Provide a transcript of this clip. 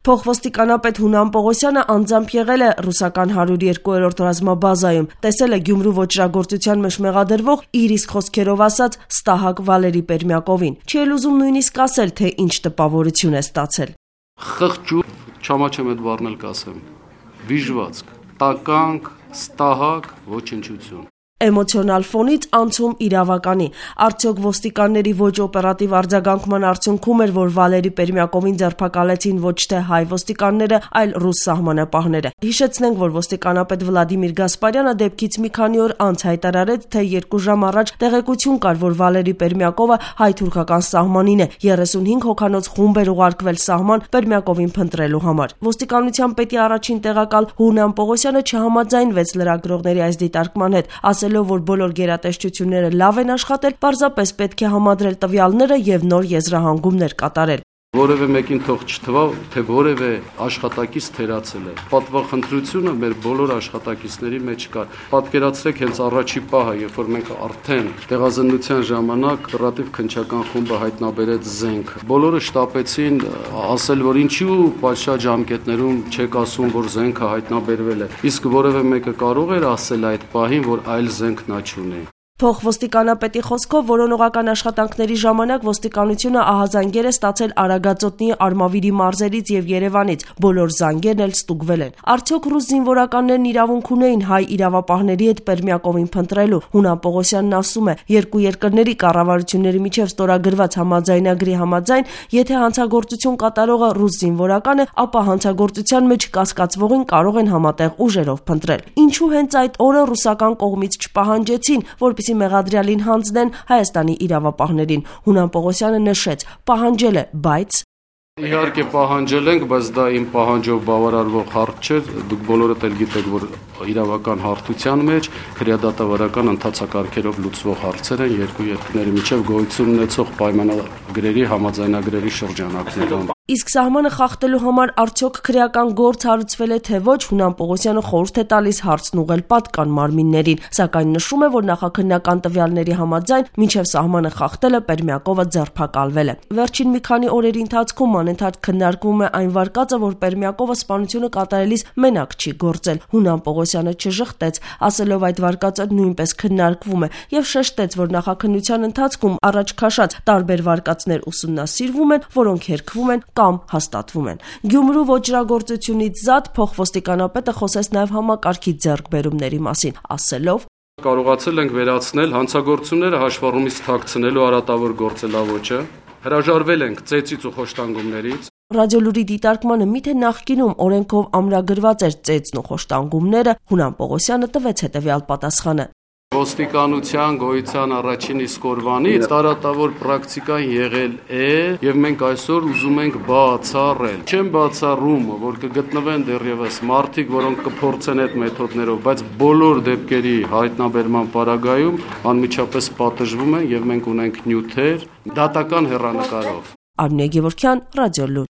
Փոխոստիկանապետ Հունան Պողոսյանը անձամբ եղել է ռուսական 102-րդ ռազմաբազայում, տեսել է Գյումրու ոճրագործության մեջ մեղադրվող իր իսկ խոսքերով ասած Ստահակ Վալերի Պերմյակովին։ Չի էլ ուզում նույնիսկ ասել, թե ինչ տպավորություն է ստացել։ Խղճու, չամաչեմ այդ բառն էլ կասեմ, վիժվածք, տականք, ստահակ, ոչնչություն։ Էմոցիոնալ ֆոնից անցում իրավականի։ Արդյոք ոստիկանների ոչ օպերատիվ արձագանքման արդյունքում էր, որ Վալերի Պերմյակովին ձերբակալեցին ոչ թե հայ ոստիկանները, այլ ռուս սահմանապահները։ Հիշեցնենք, որ ոստիկանապետ Վլադիմիր Գասպարյանը դեպքից մի քանի օր անց հայտարարեց, թե 2 ժամ առաջ տեղեկություն կար, որ Վալերի Պերմյակովը հայ-թուրքական սահմանին է, 35 հոգանոց խումբ էր ուղարկվել սահման Պերմյակովին փնտրելու համար։ Ոստիկանության պետի առաջին տեղակալ Հունան Պողոսյանը չհամաձայնվեց լրագրողների այս դիտարկման հետ, ասելով, որ բոլոր գերատեսչությունները լավ են աշխատել, պարզապես պետք է համադրել տվյալները եւ նոր եզրահանգումներ կատարել։ Որևէ մեկին թող չթվա, թե որևէ աշխատակից թերացել է։ Պատվախնդրությունը մեր բոլոր աշխատակիցների մեջ կար։ Պատկերացրեք հենց առաջի պահը, երբ որ մենք արդեն տեղազնության ժամանակ օպերատիվ քննչական խումբը հայտնաբերեց զենք։ Բոլորը շտապեցին ասել, որ ինչու պատշաճ ժամկետներում չեք ասում, որ զենքը հայտնաբերվել է։ Իսկ որևէ մեկը կարող էր ասել այդ պահին, որ այլ զենք նա չունի։ Փոխոստիկանապետի խոսքով որոնողական աշխատանքների ժամանակ ոստիկանությունը ահազանգեր է ստացել Արագածոտնի Արմավիրի մարզերից եւ Երևանից, բոլոր զանգերն էլ ստուգվել են։ Արդյոք ռուս զինվորականներն իրավունք ունեին հայ իրավապահների հետ Պերմյակովին փնտրելու։ Հունան Պողոսյանն ասում է, երկու երկրների կառավարությունների միջև ստորագրված համաձայնագրի համաձայն, եթե հանցագործություն կատարողը ռուս զինվորական է, ապա հանցագործության մեջ կասկածվողին կարող են համատեղ ուժերով փնտրել։ Ինչու հենց այդ օրը ռուսական կողմից չպահանջեցին, որպեսզի մեղադրյալին հանձնեն Հայաստանի իրավապահներին։ Հունան Պողոսյանը նշեց, պահանջել է, բայց Իհարկե պահանջել ենք, բայց դա իմ պահանջով բավարարվող հարց չէր։ Դուք բոլորդ էլ գիտեք, որ իրավական հարթության մեջ քրեադատավարական ընթացակարգերով լուծվող հարցեր են երկու երկրների միջև գոյություն ունեցող պայմանագրերի համաձայնագրերի շրջանակներում։ Իսկ սահմանը խախտելու համար արդյոք քրեական գործ հարուցվել է թե ոչ, Հունան Պողոսյանը խորհուրդ է տալիս հարցն ուղղել պատկան մարմիններին, սակայն նշում է, որ նախաքննական տվյալների համաձայն մինչև սահմանը խախտելը Պերմյակովը ձերբակալվել է։ Վերջին մի քանի օրերի ընթացքում անընդհատ քննարկվում է այն վարկածը, որ Պերմյակովը սպանությունը կատարելիս մենակ չի գործել։ Հունան Պողոսյանը չժխտեց, ասելով այդ վարկածը նույնպես քննարկվում է եւ շեշտեց, որ նախաքննության ընթացքում առաջ քաշած տարբեր վարկածներ ուսումնասիրվում են, որոնք հերքվում են կամ հաստատվում են։ Գյումրու ոճրագործությունից զատ փոխոստիկանապետը խոսեց նաև համակարգի ձեռքբերումների մասին, ասելով. Կարողացել ենք վերացնել հանցագործությունները հաշվառումից թաքցնելու արատավոր գործելավոճը, հրաժարվել ենք ծեծից ու խոշտանգումներից։ Ռադիոլուրի դիտարկմանը միթե նախկինում օրենքով ամրագրված էր ծեծն ու խոշտանգումները, Հունան Պողոսյանը տվեց հետևյալ պատասխանը. Ոստիկանության գոյության առաջին իսկ օրվանից տարատավոր պրակտիկան եղել է եւ մենք այսօր ուզում ենք բացառել։ Չեմ բացառում, որ կգտնվեն դեռևս մարդիկ, որոնք կփորձեն այդ մեթոդներով, բայց բոլոր դեպքերի հայտնաբերման պարագայում անմիջապես պատժվում են եւ մենք ունենք նյութեր դատական հեռանկարով։ Արմինե Գևորգյան, Ռադիոլուր։